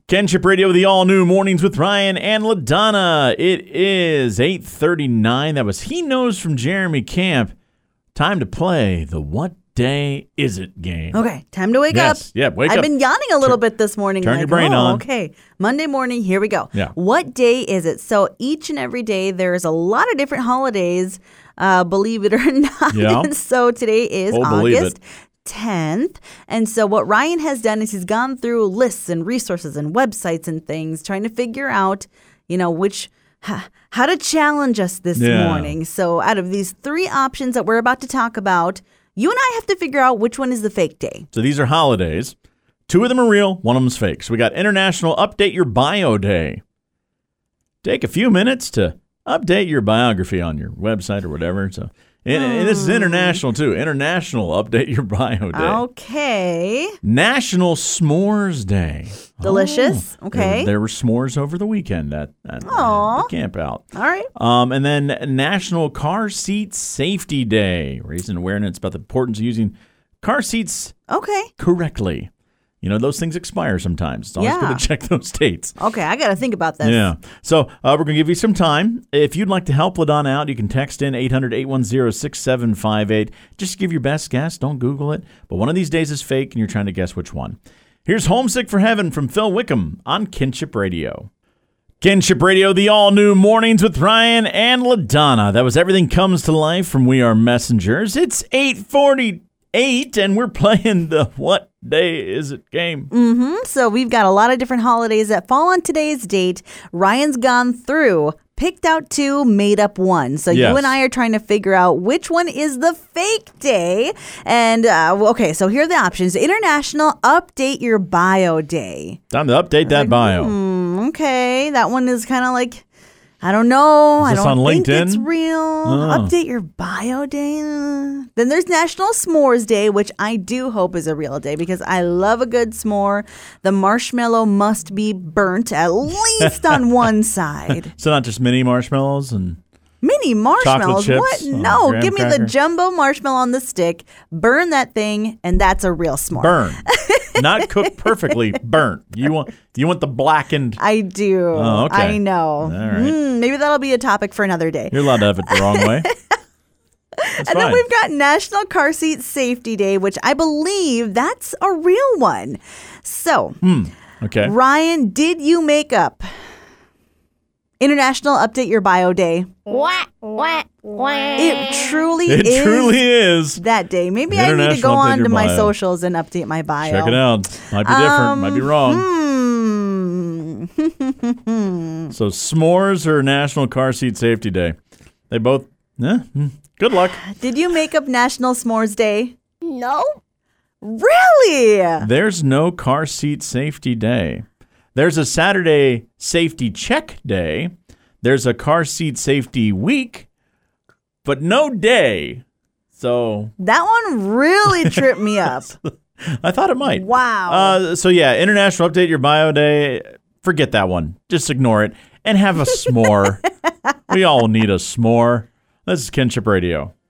Kinship Radio, the all-new Mornings with Ryan and LaDonna. It is 8:39. That was He Knows from Jeremy Camp. Time to play the What Day Is It game. Okay, time to wake up. Yeah, wake up. I've been yawning a little bit this morning. Turn your brain on. Okay, Monday morning, here we go. Yeah. What day is it? So each and every day, there's a lot of different holidays, believe it or not. Yeah. And so today is believe August 10th. And so what Ryan has done is he's gone through lists and resources and websites and things trying to figure out, how to challenge us this morning. So out of these three options that we're about to talk about, you and I have to figure out which one is the fake day. So these are holidays. 2 of them are real, 1 of them is fake. So we got International Update Your Bio Day. Take a few minutes to update your biography on your website or whatever. So and this is international, too. International Update Your Bio Day. Okay. National S'mores Day. Delicious. Oh, Okay. There were s'mores over the weekend at the camp out. All right. And then National Car Seat Safety Day, raising awareness about the importance of using car seats correctly. You know, those things expire sometimes. It's always good to check those dates. Okay, I got to think about this. Yeah. So we're going to give you some time. If you'd like to help LaDonna out, you can text in 800-810-6758. Just give your best guess. Don't Google it. But one of these days is fake, and you're trying to guess which one. Here's Homesick for Heaven from Phil Wickham on Kinship Radio. Kinship Radio, the all-new Mornings with Ryan and LaDonna. That was Everything Comes to Life from We Are Messengers. It's 8:48, and we're playing the What Day Is It game. So we've got a lot of different holidays that fall on today's date. Ryan's gone through, picked out 2, made up 1. So you and I are trying to figure out which one is the fake day. And, so here are the options. International Update Your Bio Day. Time to update that bio. Okay, that one is kind of like, I don't know. Is this I don't on think LinkedIn? it's real. Update your bio day. Then there's National S'mores Day, which I do hope is a real day because I love a good s'more. The marshmallow must be burnt at least on one side. So not just mini marshmallows and Mini marshmallows? chips What? on No, graham give me the cracker? jumbo marshmallow on the stick. Burn that thing, and that's a real s'more. burn. Not cooked perfectly, burnt. You want the blackened. I do. Oh, okay. I know. All right. Maybe that'll be a topic for another day. You're allowed to have it the wrong way. That's And then fine. we've got National Car Seat Safety Day, which I believe that's a real one. So, Okay. Ryan, did you make up International Update Your Bio Day? It truly is. that day. Maybe I need to International go Update on Your to my Bio. socials and update my bio. Check it out. Might be different. Might be wrong. So s'mores or National Car Seat Safety Day? They both. Good luck. Did you make up National S'mores Day? No. Really? There's no car seat safety day. There's a Saturday safety check day. There's a car seat safety week, but no day. So That one really tripped me up. I thought it might. Wow. International Update Your Bio Day. Forget that one. Just ignore it and have a s'more. We all need a s'more. This is Kinship Radio.